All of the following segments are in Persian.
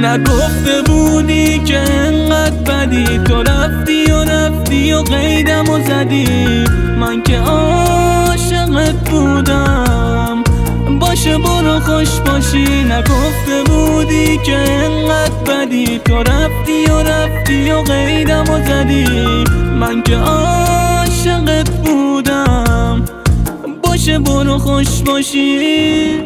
نگفته بودی که انقدر بدی، تو رفتی و قیدم و زدی. من که عاشقت بودم، باشه برو خوش باشی. نگفته بودی که انقدر بدی، تو رفتی و قیدم و زدی. من که عاشقت بودم، باشه برو خوش باشی.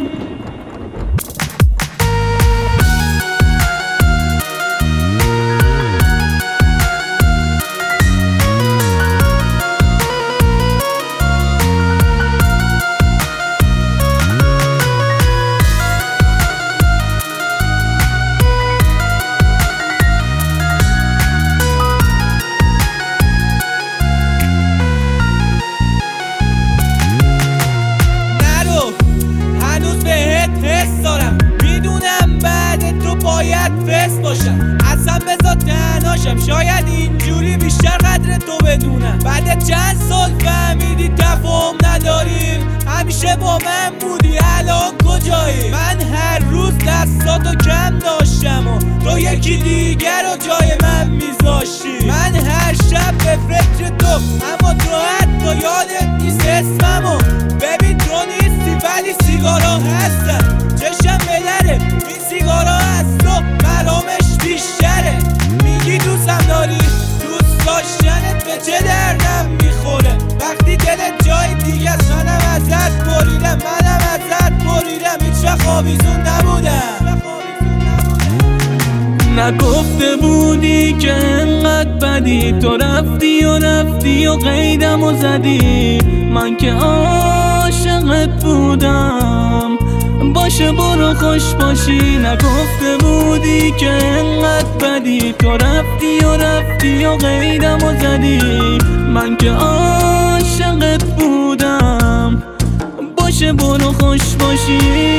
میدونم بعد تو باید فست باشم، اصلا بذار تنهاشم، شاید اینجوری بیشتر قدر تو بدونم. بعد چند سال فهمیدی تفاهم نداریم، همیشه با من بودی، الان کجایی؟ من هر روز دستاتو کم داشتم و تو یکی دیگر رو جای من میذاشتی. من هر شب به فکر تو، اما تو حتی یادت نیست اسممو. ببین تو نیستی ولی سیگارا هستن، چشم بدره این سیگارا از تو مرامش بیشتره. میگی دوستم داری، دوست داشتنت به چه دردم میخوره وقتی دلت جای دیگه است؟ منم ازت بریدم هیچ وقت آویزون نبودم. نگفته بودی که انقدر بدی، تو رفتی و قیدم و زدی. من که عاشقت بودم، باشه برو خوش باشی. نگفته بودی که انقدر بدی، تو رفتی و قیدم و زدی. من که عاشقت بودم، باشه برو خوش باشی.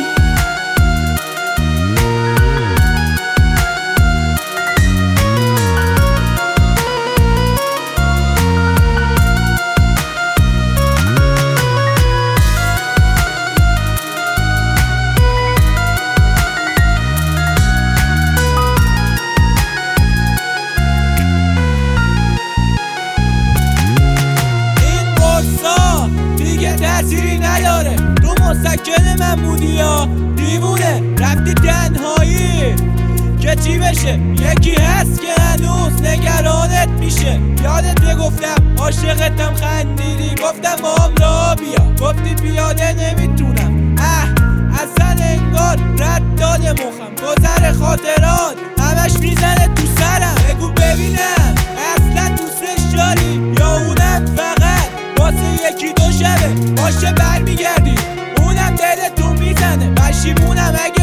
تأثیری نداره، تو مسکن من بودی یا دیوونه رفتی تنهایی که چی بشه؟ یکی هست که هنوز نگرانت میشه. یادت بگفتم عاشقتم، خندیدی گفتم مام را بیا، گفتی پیاده نمیتونم. اصلا انگار رد داده مخم، گذر خاطرات همش میزنه تو سرم. بگو ببینم اصلا دوستش داری یا اونم فقط واسه یکی دو شبه باشه برمیگردی؟ اونم دلتون میزنه پشیمونم اگه